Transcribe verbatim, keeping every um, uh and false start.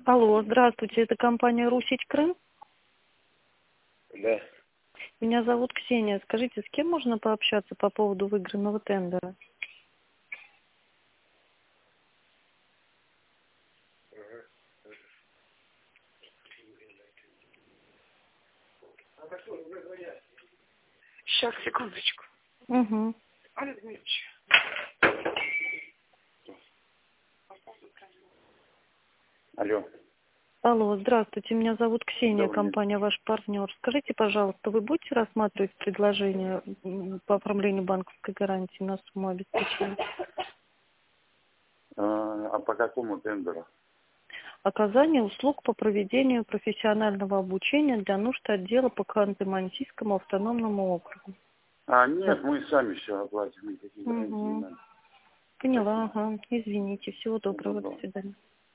Алло, здравствуйте, это компания «Русич Крым». Да. Меня зовут Ксения. Скажите, с кем можно пообщаться по поводу выигранного тендера? Сейчас, секундочку. Угу. Алло, Дмитрич. Алло. Алло, здравствуйте, меня зовут Ксения, Добрый день. компания «Ваш партнер». Скажите, пожалуйста, вы будете рассматривать предложение м, по оформлению банковской гарантии на сумму обеспечения? А, а по какому тендеру? Оказание услуг по проведению профессионального обучения для нужд отдела по Ханты-Мансийскому автономному округу. А, нет, мы сами все оплатим, никаких гарантий не Угу. надо. Поняла, Спасибо. ага. Извините, всего Всего доброго, до доброго. свидания.